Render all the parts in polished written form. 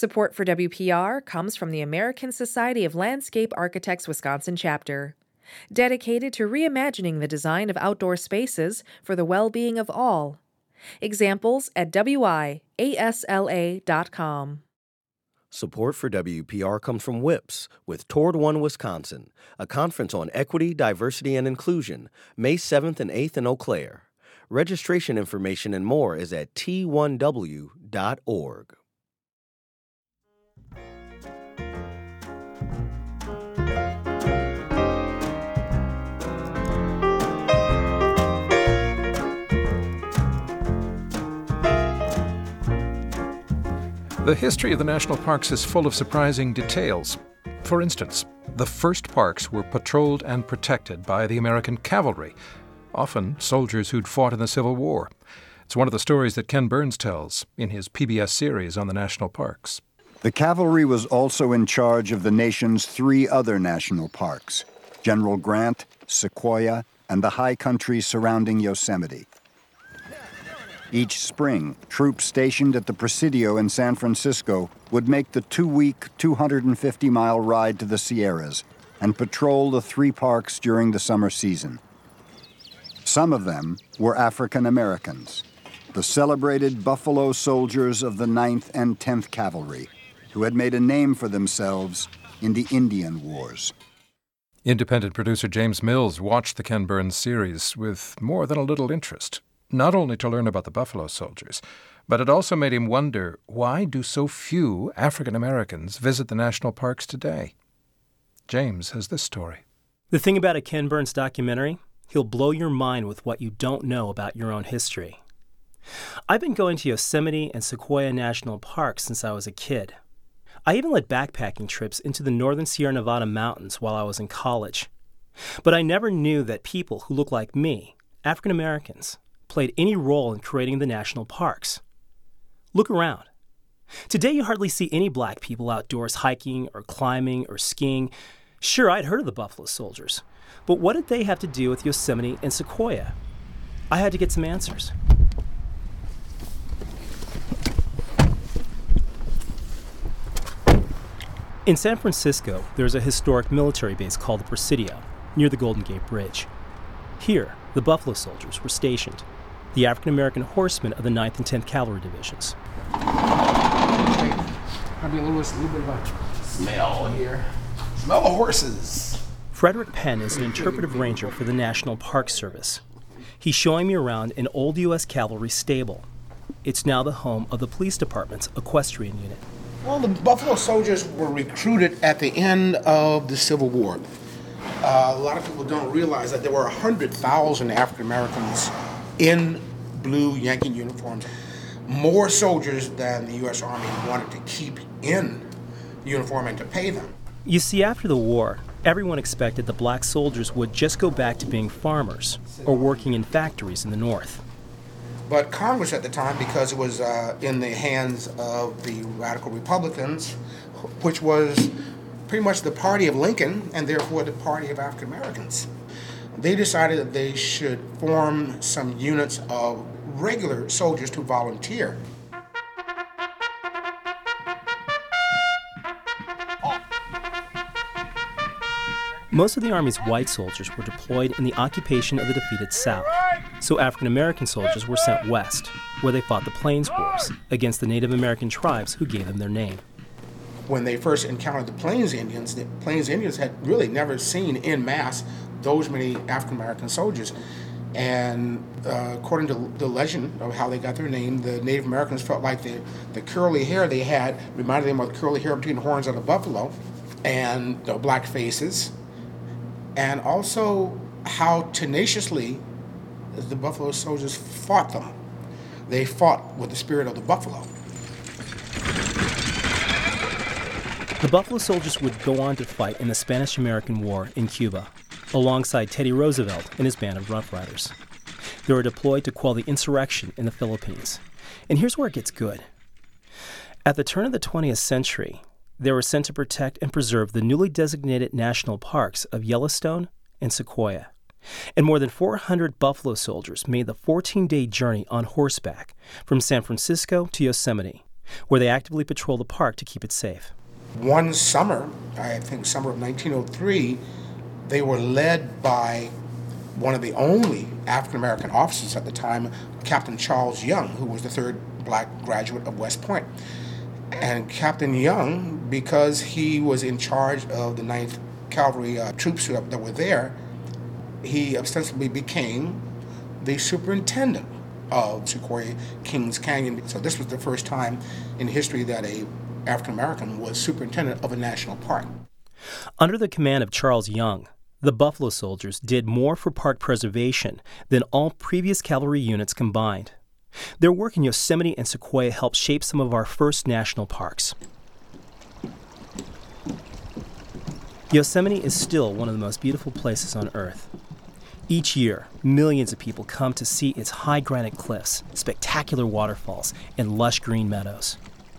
Support for WPR comes from the American Society of Landscape Architects Wisconsin chapter, dedicated to reimagining the design of outdoor spaces for the well-being of all. Examples at WIASLA.com. Support for WPR comes from WIPS with Toward One Wisconsin, a conference on equity, diversity, and inclusion, May 7th and 8th in Eau Claire. Registration information and more is at t1w.org. The history of the national parks is full of surprising details. For instance, the first parks were patrolled and protected by the American cavalry, often soldiers who'd fought in the Civil War. It's one of the stories that Ken Burns tells in his PBS series on the national parks. The cavalry was also in charge of the nation's 3 other national parks: General Grant, Sequoia, and the high country surrounding Yosemite. Each spring, troops stationed at the Presidio in San Francisco would make the 2-week, 250-mile ride to the Sierras and patrol the 3 parks during the summer season. Some of them were African Americans, the celebrated Buffalo Soldiers of the 9th and 10th Cavalry, who had made a name for themselves in the Indian Wars. Independent producer James Mills watched the Ken Burns series with more than a little interest, not only to learn about the Buffalo Soldiers, but it also made him wonder, why do so few African Americans visit the national parks today? James has this story. The thing about a Ken Burns documentary, he'll blow your mind with what you don't know about your own history. I've been going to Yosemite and Sequoia National Parks since I was a kid. I even led backpacking trips into the northern Sierra Nevada mountains while I was in college. But I never knew that people who look like me, African Americans, played any role in creating the national parks. Look around. Today you hardly see any black people outdoors hiking or climbing or skiing. Sure, I'd heard of the Buffalo Soldiers, but what did they have to do with Yosemite and Sequoia? I had to get some answers. In San Francisco, there's a historic military base called the Presidio, near the Golden Gate Bridge. Here, the Buffalo Soldiers were stationed, the African-American horsemen of the 9th and 10th Cavalry Divisions. Might be a little bit of a smell here. Smell the horses. Frederick Penn is an interpretive ranger for the National Park Service. He's showing me around an old U.S. cavalry stable. It's now the home of the police department's equestrian unit. Well, the Buffalo Soldiers were recruited at the end of the Civil War. A lot of people don't realize that there were 100,000 African Americans in blue Yankee uniforms. More soldiers than the U.S. Army wanted to keep in uniform and to pay them. You see, after the war, everyone expected the black soldiers would just go back to being farmers or working in factories in the North. But Congress at the time, because it was in the hands of the radical Republicans, which was pretty much the party of Lincoln and therefore the party of African Americans, they decided that they should form some units of regular soldiers to volunteer. Most of the Army's white soldiers were deployed in the occupation of the defeated South, so African American soldiers were sent west, where they fought the Plains Wars against the Native American tribes who gave them their name. When they first encountered the Plains Indians had really never seen en masse those many African American soldiers. And according to the legend of how they got their name, the Native Americans felt like the curly hair they had reminded them of the curly hair between the horns of the buffalo, and the black faces, and also how tenaciously the Buffalo Soldiers fought them. They fought with the spirit of the buffalo. The Buffalo Soldiers would go on to fight in the Spanish-American War in Cuba, alongside Teddy Roosevelt and his band of Rough Riders. They were deployed to quell the insurrection in the Philippines. And here's where it gets good. At the turn of the 20th century, they were sent to protect and preserve the newly designated national parks of Yellowstone and Sequoia. And more than 400 Buffalo Soldiers made the 14-day journey on horseback from San Francisco to Yosemite, where they actively patrol the park to keep it safe. One summer, I think summer of 1903, they were led by one of the only African-American officers at the time, Captain Charles Young, who was the third black graduate of West Point. And Captain Young, because he was in charge of the 9th Cavalry troops that were there, he ostensibly became the superintendent of Sequoia Kings Canyon. So this was the first time in history that a African-American was superintendent of a national park. Under the command of Charles Young, the Buffalo Soldiers did more for park preservation than all previous cavalry units combined. Their work in Yosemite and Sequoia helped shape some of our first national parks. Yosemite is still one of the most beautiful places on Earth. Each year, millions of people come to see its high granite cliffs, spectacular waterfalls, and lush green meadows.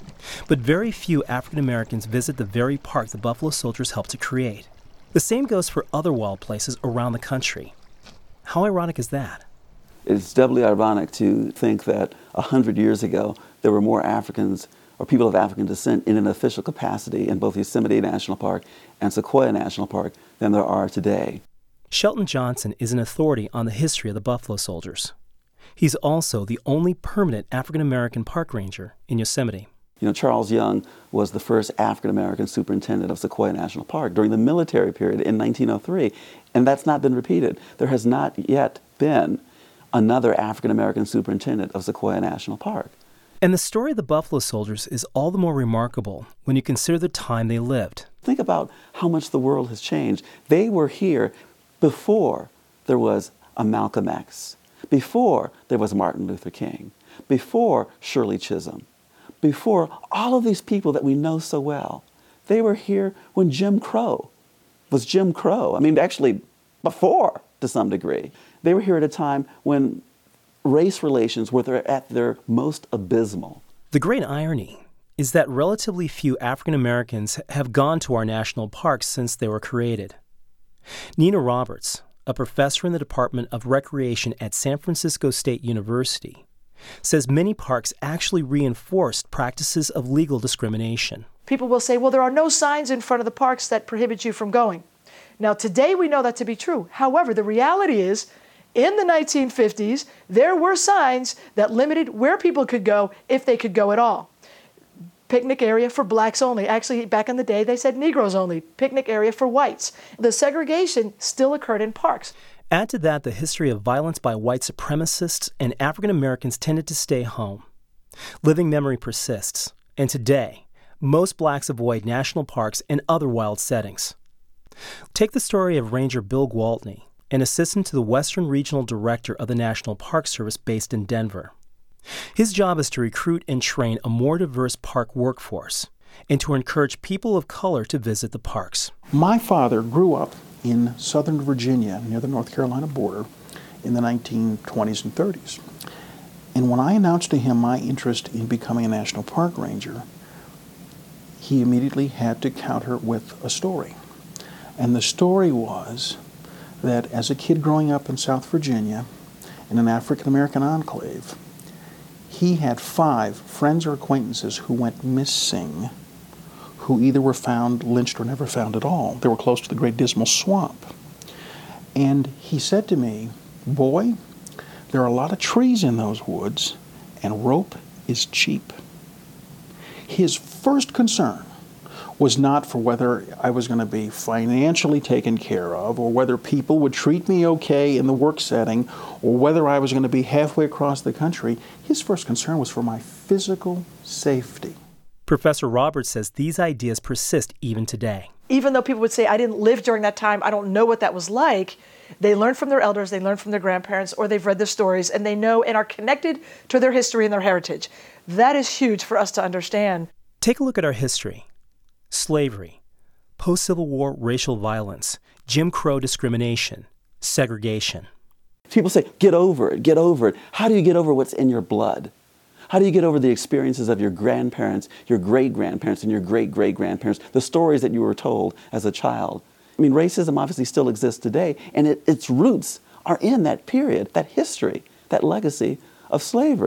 But very few African Americans visit the very park the Buffalo Soldiers helped to create. The same goes for other wild places around the country. How ironic is that? It's doubly ironic to think that 100 years ago, there were more Africans or people of African descent in an official capacity in both Yosemite National Park and Sequoia National Park than there are today. Shelton Johnson is an authority on the history of the Buffalo Soldiers. He's also the only permanent African American park ranger in Yosemite. You know, Charles Young was the first African-American superintendent of Sequoia National Park during the military period in 1903, and that's not been repeated. There has not yet been another African-American superintendent of Sequoia National Park. And the story of the Buffalo Soldiers is all the more remarkable when you consider the time they lived. Think about how much the world has changed. They were here before there was a Malcolm X, before there was Martin Luther King, before Shirley Chisholm, before all of these people that we know so well. They were here when Jim Crow was Jim Crow. I mean, actually before, to some degree. They were here at a time when race relations were at their most abysmal. The great irony is that relatively few African Americans have gone to our national parks since they were created. Nina Roberts, a professor in the Department of Recreation at San Francisco State University, says many parks actually reinforced practices of legal discrimination. People will say, well, there are no signs in front of the parks that prohibit you from going. Now, today we know that to be true. However, the reality is, in the 1950s, there were signs that limited where people could go, if they could go at all. Picnic area for blacks only. Actually, back in the day, they said Negroes only. Picnic area for whites. The segregation still occurred in parks. Add to that the history of violence by white supremacists, and African Americans tended to stay home. Living memory persists, and today, most blacks avoid national parks and other wild settings. Take the story of Ranger Bill Gwaltney, an assistant to the Western Regional Director of the National Park Service based in Denver. His job is to recruit and train a more diverse park workforce and to encourage people of color to visit the parks. My father grew up in southern Virginia near the North Carolina border in the 1920s and 30s. And when I announced to him my interest in becoming a national park ranger, he immediately had to counter with a story. And the story was that as a kid growing up in South Virginia in an African-American enclave, he had 5 friends or acquaintances who went missing, who either were found lynched or never found at all. They were close to the Great Dismal Swamp. And he said to me, boy, there are a lot of trees in those woods, and rope is cheap. His first concern was not for whether I was going to be financially taken care of, or whether people would treat me okay in the work setting, or whether I was going to be halfway across the country. His first concern was for my physical safety. Professor Roberts says these ideas persist even today. Even though people would say, I didn't live during that time, I don't know what that was like, they learn from their elders, they learn from their grandparents, or they've read the stories, and they know and are connected to their history and their heritage. That is huge for us to understand. Take a look at our history. Slavery, post-Civil War racial violence, Jim Crow discrimination, segregation. People say, get over it, get over it. How do you get over what's in your blood? How do you get over the experiences of your grandparents, your great-grandparents, and your great-great-grandparents, the stories that you were told as a child? I mean, racism obviously still exists today, and its roots are in that period, that history, that legacy of slavery.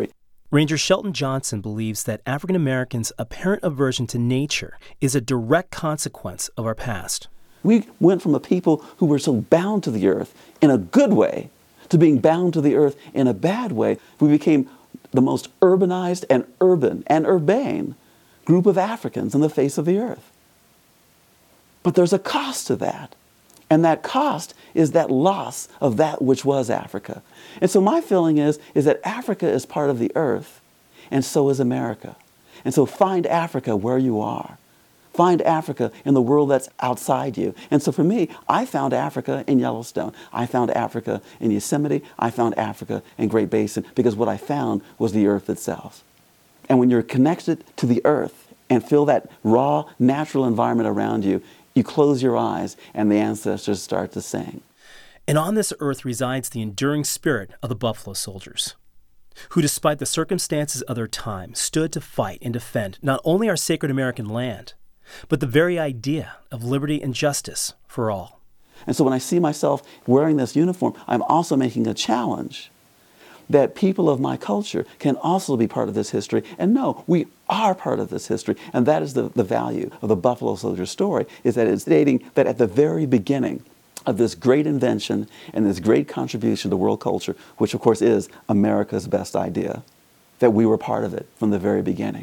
Ranger Shelton Johnson believes that African Americans' apparent aversion to nature is a direct consequence of our past. We went from a people who were so bound to the earth in a good way to being bound to the earth in a bad way. We became the most urbanized and urban and urbane group of Africans on the face of the earth. But there's a cost to that. And that cost is that loss of that which was Africa. And so my feeling is that Africa is part of the earth, and so is America. And so find Africa where you are. Find Africa in the world that's outside you. And so for me, I found Africa in Yellowstone. I found Africa in Yosemite. I found Africa in Great Basin, because what I found was the earth itself. And when you're connected to the earth and feel that raw, natural environment around you, you close your eyes and the ancestors start to sing. And on this earth resides the enduring spirit of the Buffalo Soldiers, who, despite the circumstances of their time, stood to fight and defend not only our sacred American land, but the very idea of liberty and justice for all. And so when I see myself wearing this uniform, I'm also making a challenge that people of my culture can also be part of this history. And no, we are part of this history. And that is the value of the Buffalo Soldier story, is that it's stating that at the very beginning of this great invention and this great contribution to world culture, which of course is America's best idea, that we were part of it from the very beginning.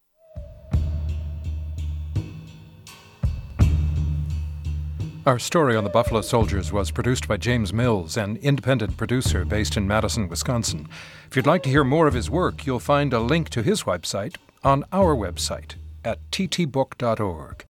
Our story on the Buffalo Soldiers was produced by James Mills, an independent producer based in Madison, Wisconsin. If you'd like to hear more of his work, you'll find a link to his website on our website at ttbook.org.